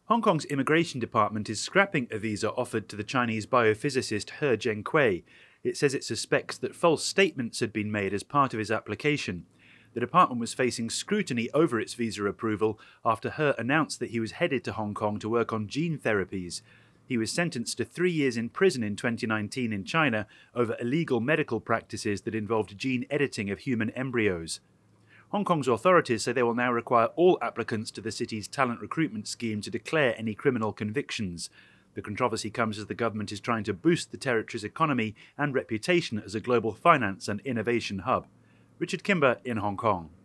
Hong Kong's immigration department is scrapping a visa offered to the Chinese biophysicist He Jiankui. It says it suspects that false statements had been made as part of his application. The department was facing scrutiny over its visa approval after He announced that he was headed to Hong Kong to work on gene therapies. He was sentenced to 3 years in prison in 2019 in China over illegal medical practices that involved gene editing of human embryos. Hong Kong's authorities say they will now require all applicants to the city's talent recruitment scheme to declare any criminal convictions. The controversy comes as the government is trying to boost the territory's economy and reputation as a global finance and innovation hub. Richard Kimber in Hong Kong.